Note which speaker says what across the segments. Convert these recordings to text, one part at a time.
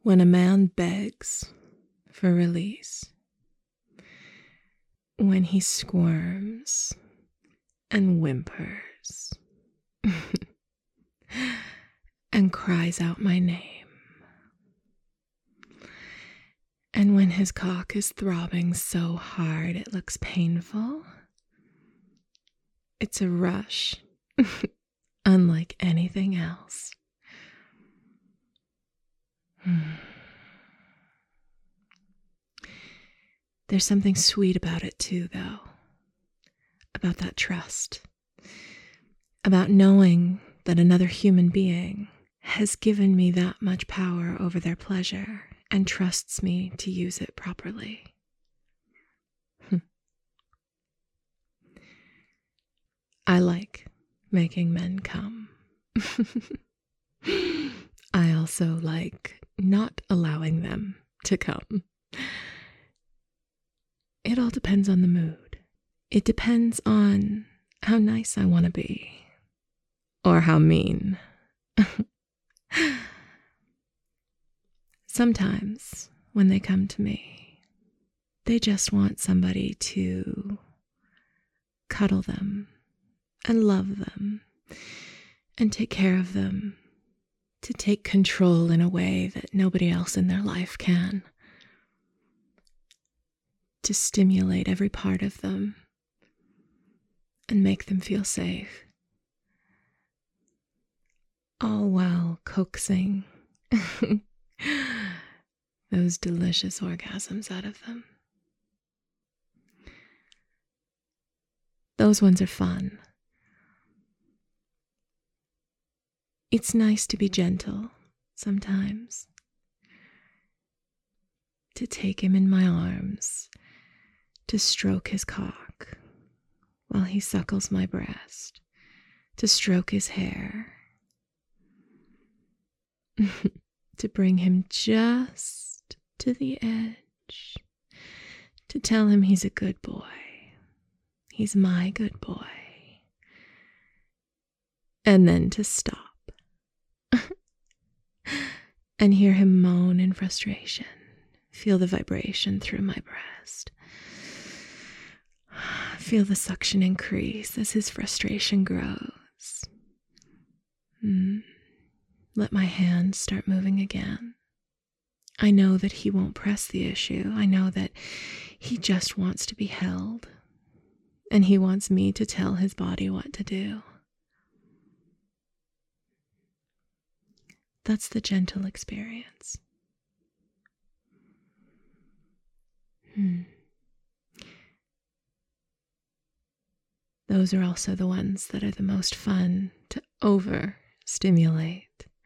Speaker 1: When a man begs for release, when he squirms and whimpers and cries out my name, and when his cock is throbbing so hard it looks painful, it's a rush unlike anything else. There's something sweet about it too, though, about that trust, about knowing that another human being has given me that much power over their pleasure and trusts me to use it properly. I like making men come. I also like not allowing them to come. It all depends on the mood. It depends on how nice I want to be, or how mean. Sometimes, when they come to me, they just want somebody to cuddle them and love them and take care of them, to take control in a way that nobody else in their life can, to stimulate every part of them and make them feel safe, all while coaxing those delicious orgasms out of them. Those ones are fun. It's nice to be gentle sometimes, to take him in my arms, to stroke his cock while he suckles my breast, to stroke his hair, to bring him just to the edge, to tell him he's a good boy. He's my good boy. And then to stop and hear him moan in frustration, feel the vibration through my breast, feel the suction increase as his frustration grows. Let my hand start moving again. I know that he won't press the issue. I know that he just wants to be held, and he wants me to tell his body what to do. That's the gentle experience. Those are also the ones that are the most fun to overstimulate.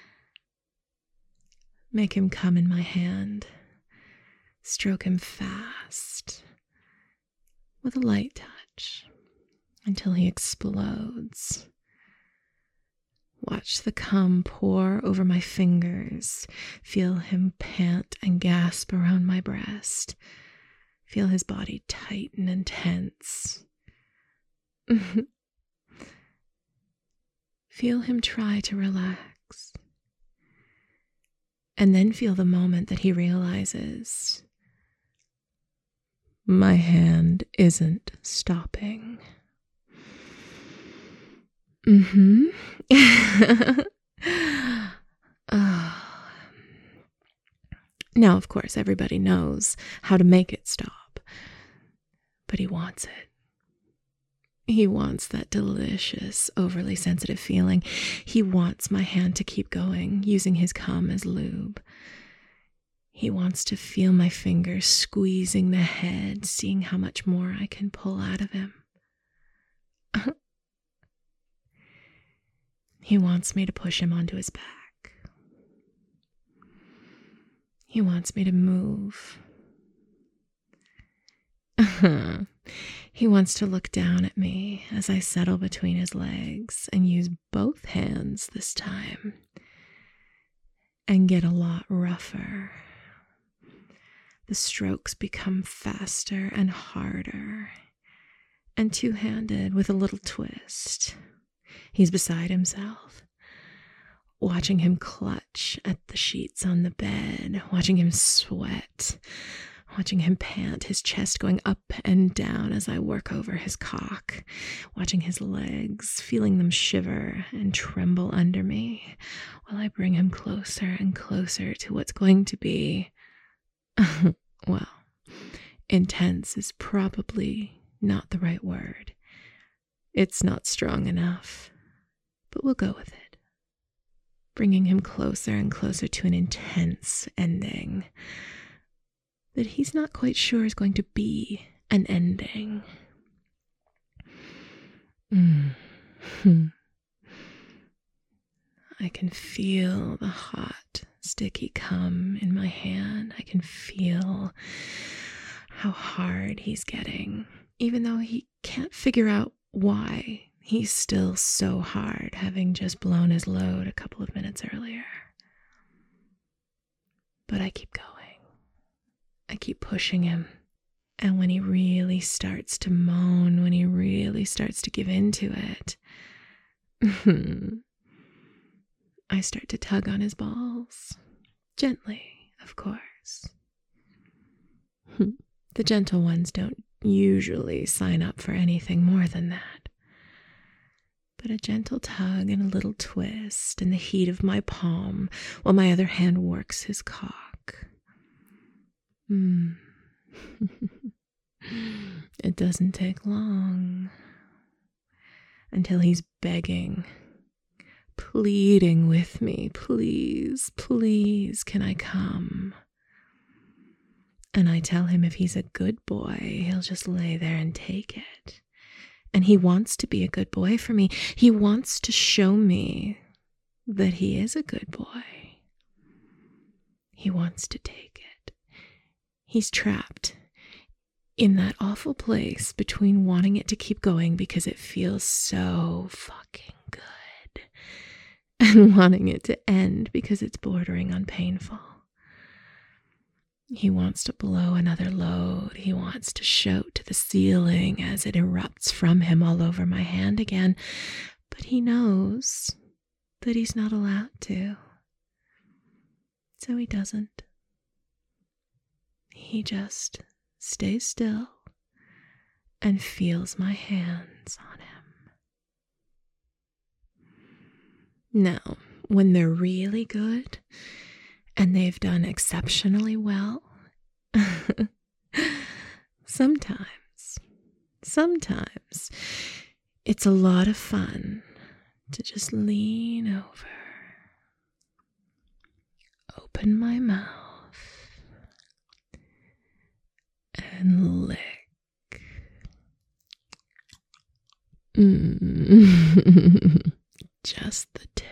Speaker 1: Make him come in my hand, stroke him fast with a light touch until he explodes. Watch the cum pour over my fingers. Feel him pant and gasp around my breast. Feel his body tighten and tense. Feel him try to relax. And then feel the moment that he realizes, my hand isn't stopping. Now, of course, everybody knows how to make it stop, but he wants it. He wants that delicious, overly sensitive feeling. He wants my hand to keep going, using his cum as lube. He wants to feel my fingers squeezing the head, seeing how much more I can pull out of him. He wants me to push him onto his back. He wants me to move. He wants to look down at me as I settle between his legs and use both hands this time and get a lot rougher. The strokes become faster and harder and two-handed with a little twist. He's beside himself. watching him clutch at the sheets on the bed, watching him sweat, watching him pant, his chest going up and down as I work over his cock, watching his legs, feeling them shiver and tremble under me while I bring him closer and closer to what's going to be, well, intense is probably not the right word. It's not strong enough, but we'll go with it. Bringing him closer and closer to an intense ending that he's not quite sure is going to be an ending. I can feel the hot, sticky cum in my hand. I can feel how hard he's getting, even though he can't figure out why. He's still so hard, having just blown his load a couple of minutes earlier. But I keep going. I keep pushing him. And when he really starts to moan, when he really starts to give into it, I start to tug on his balls. Gently, of course. The gentle ones don't usually sign up for anything more than that. But a gentle tug and a little twist in the heat of my palm while my other hand works his cock. It doesn't take long until he's begging, pleading with me, please, please, can I come? And I tell him if he's a good boy, he'll just lay there and take it. And he wants to be a good boy for me. He wants to show me that he is a good boy. He wants to take it. He's trapped in that awful place between wanting it to keep going because it feels so fucking good and wanting it to end because it's bordering on painful. He wants to blow another load. He wants to shout to the ceiling as it erupts from him all over my hand again. But he knows that he's not allowed to. So he doesn't. He just stays still and feels my hands on him. Now, when they're really good, and they've done exceptionally well, sometimes it's a lot of fun to just lean over, open my mouth, and lick. Just the tip.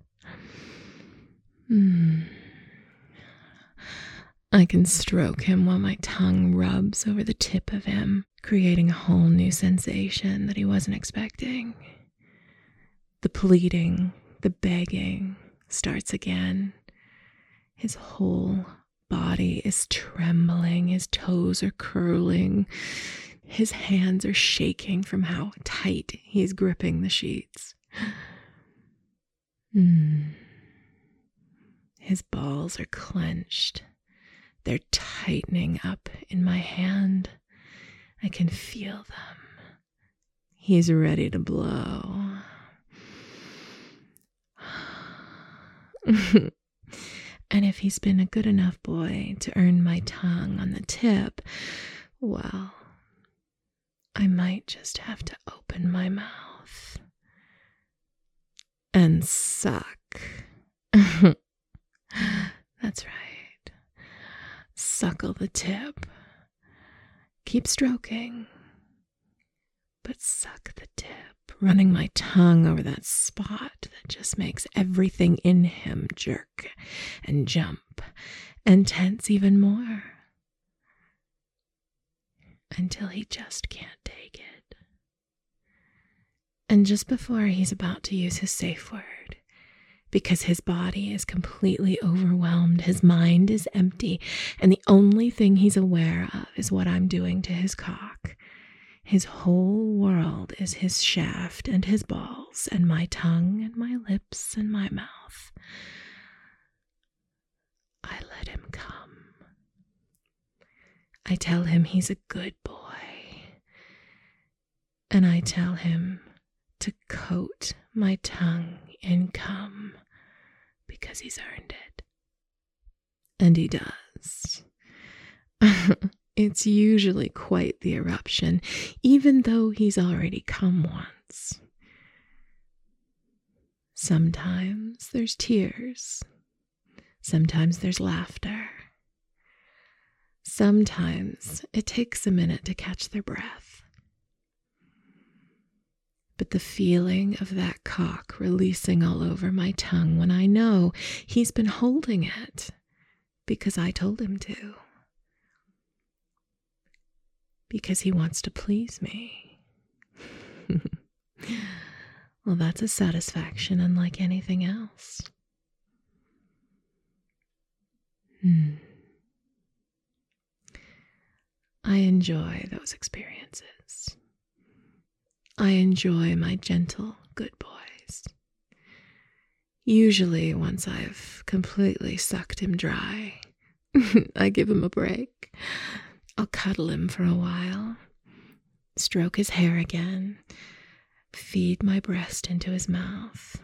Speaker 1: I can stroke him while my tongue rubs over the tip of him, creating a whole new sensation that he wasn't expecting. The pleading, the begging starts again. His whole body is trembling, his toes are curling, his hands are shaking from how tight he's gripping the sheets. His balls are clenched. They're tightening up in my hand. I can feel them. He's ready to blow. And if he's been a good enough boy to earn my tongue on the tip, well, I might just have to open my mouth and suck. That's right. Suckle the tip. Keep stroking, but suck the tip, running my tongue over that spot that just makes everything in him jerk and jump and tense even more until he just can't take it. And just before he's about to use his safe word, because his body is completely overwhelmed, his mind is empty, and the only thing he's aware of is what I'm doing to his cock, His whole world is his shaft and his balls and my tongue and my lips and my mouth. I let him come. I tell him he's a good boy. And I tell him to coat my tongue in cum because he's earned it. And he does. It's usually quite the eruption, even though he's already come once. Sometimes there's tears. Sometimes there's laughter. Sometimes it takes a minute to catch their breath. But the feeling of that cock releasing all over my tongue when I know he's been holding it because I told him to. Because he wants to please me. Well, that's a satisfaction unlike anything else. I enjoy those experiences. I enjoy my gentle good boys. Usually, once I've completely sucked him dry, I give him a break. I'll cuddle him for a while, stroke his hair again, feed my breast into his mouth,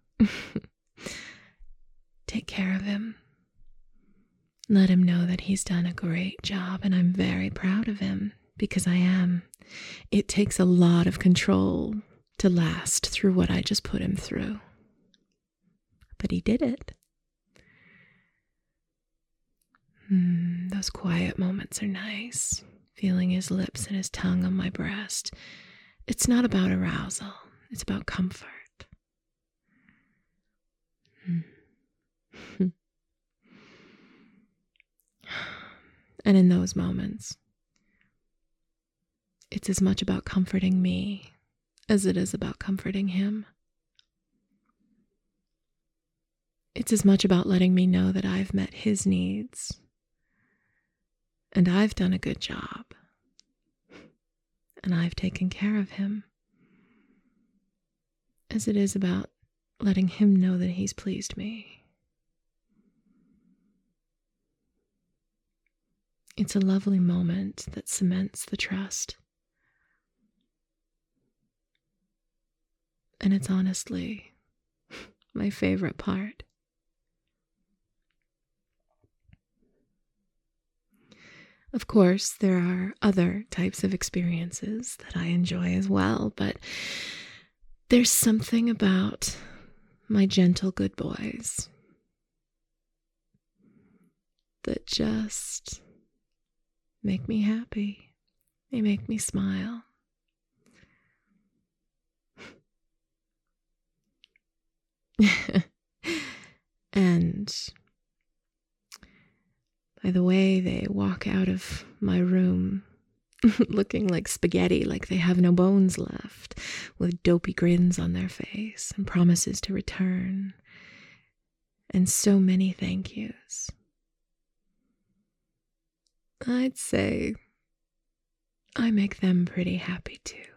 Speaker 1: take care of him, let him know that he's done a great job and I'm very proud of him because I am. It takes a lot of control to last through what I just put him through. But he did it. Those quiet moments are nice. Feeling his lips and his tongue on my breast. It's not about arousal. It's about comfort. And in those moments, it's as much about comforting me as it is about comforting him. It's as much about letting me know that I've met his needs and I've done a good job and I've taken care of him as it is about letting him know that he's pleased me. It's a lovely moment that cements the trust. And it's honestly my favorite part. Of course, there are other types of experiences that I enjoy as well, but there's something about my gentle good boys that just make me happy. They make me smile. And by the way they walk out of my room looking like spaghetti, like they have no bones left, with dopey grins on their face and promises to return, and so many thank yous, I'd say I make them pretty happy too.